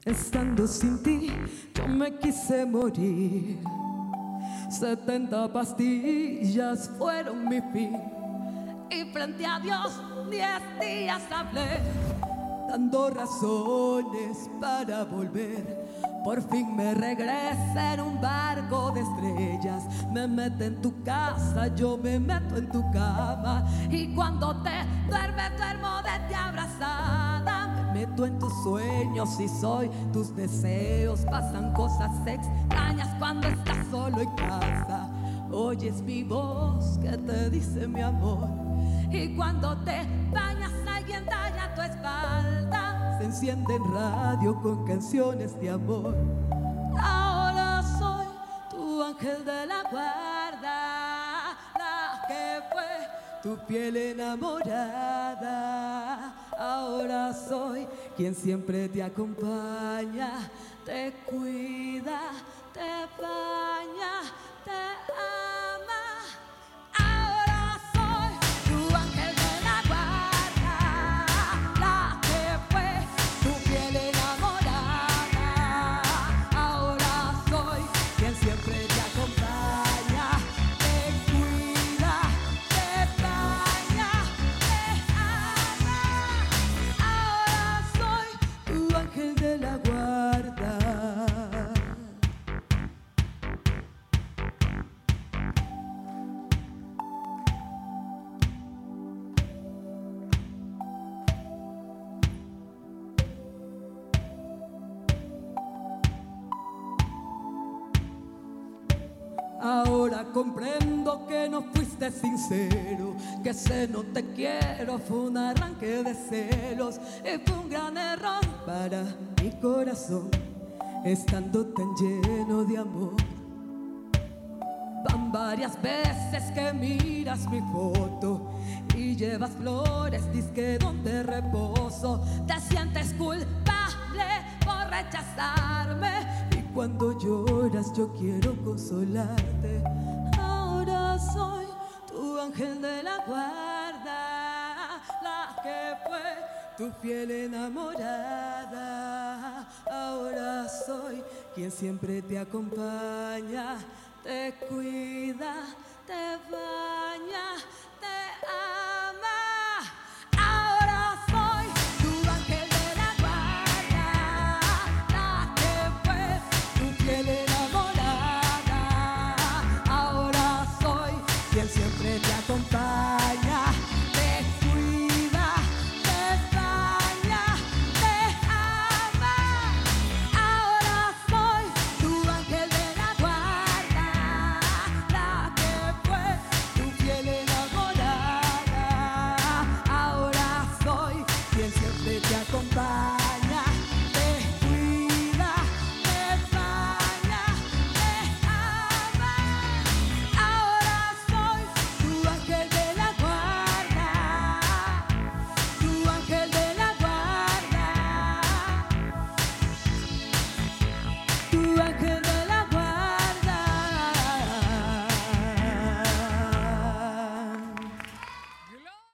Estando sin ti, yo me quise morir. 70 pastillas fueron mi fin. Y frente a Dios 10 días hablé, dando razones para volver. Por fin me regresé en un barco de estrellas. Me meto en tu casa, yo me meto en tu cama. Y cuando te duermes, duermo de ti abrazada. Me meto en tus sueños y soy tus deseos. Pasan cosas extrañas cuando estás solo en casa. Oyes mi voz que te dice mi amor. Y cuando te bañas alguien daña tu espalda. Se enciende en radio con canciones de amor. Ahora soy tu ángel de la guarda, la que fue tu piel enamorada. Ahora soy quien siempre te acompaña, te cuida, te baña, te ama. Ahora soy tu ángel de la guarda, la que fue tu piel enamorada. Ahora soy quien siempre te acompaña, te cuida, te baña, te ama. Ahora soy tu ángel de la guarda. Ahora comprendo que no fuiste sincero, que ese no te quiero fue un arranque de celos y fue un gran error para mi corazón, estando tan lleno de amor. Van varias veces que miras mi foto y llevas flores, disque donde reposo. Te sientes culpable por rechazarme. Cuando lloras yo quiero consolarte. Ahora soy tu ángel de la guarda, la que fue tu fiel enamorada. Ahora soy quien siempre te acompaña, te cuida, te va.